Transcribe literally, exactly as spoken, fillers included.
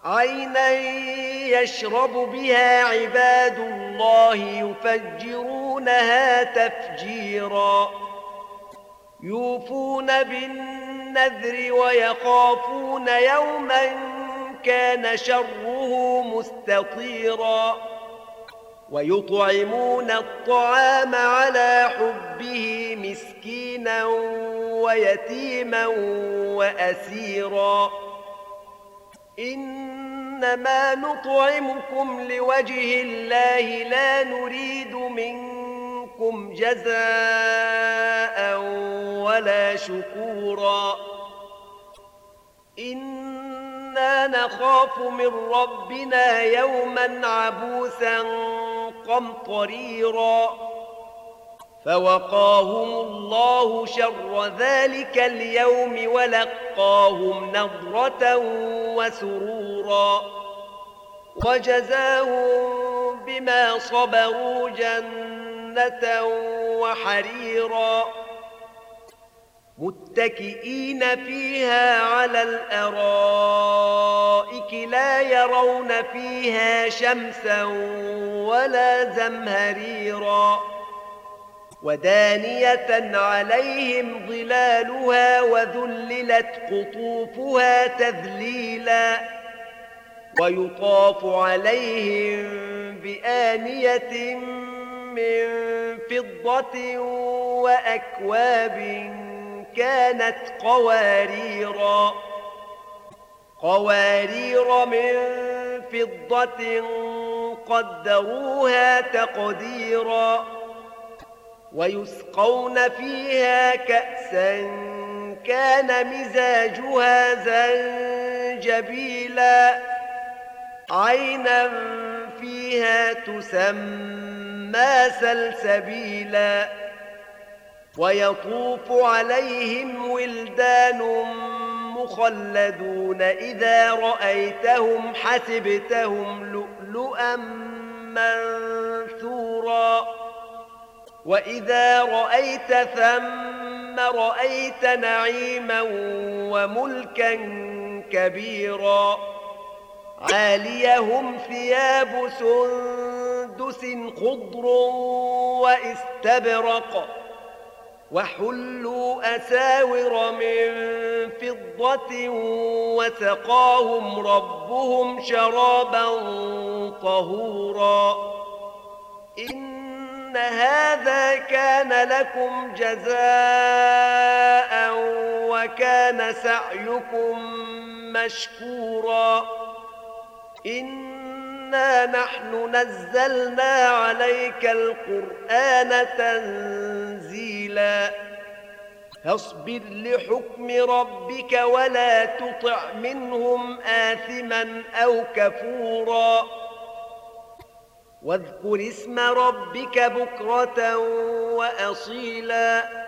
عينا يشرب بها عباد الله يفجرونها تفجيرا يوفون بالنذر ويخافون يوما كان شره مستطيرا ويطعمون الطعام على حبه مسكينا ويتيما وأسيرا إنما نطعمكم لوجه الله لا نريد منكم جزاء ولا شكورا إنا نخاف من ربنا يوما عبوسا قمطريرا فوقاهم الله شر ذلك اليوم ولقاهم نضرة وسرورا وجزاهم بما صبروا جنة وحريرا متكئين فيها على الأرائك لا يرون فيها شمسا ولا زمهريرا ودانية عليهم ظلالها وذللت قطوفها تذليلا ويطاف عليهم بآنية من فضة وأكواب كانت قواريرا قوارير من فضة قدروها تقديرا ويسقون فيها كأسا كان مزاجها زنجبيلا عينا فيها تسمى سلسبيلا ويطوف عليهم ولدان مخلدون إذا رأيتهم حسبتهم لؤلؤا منثورا وإذا رأيت ثم رأيت نعيما وملكا كبيرا عاليهم ثياب سندس خضر واستبرق وحلوا أساور من فضة وسقاهم ربهم شرابا طهورا إن هذا كان لكم جزاء وكان سعيكم مشكورا إنا نحن نزلنا عليك القرآن تنزيلا فاصبر لحكم ربك ولا تطع منهم آثما أو كفورا واذكر اسم ربك بكرة وأصيلا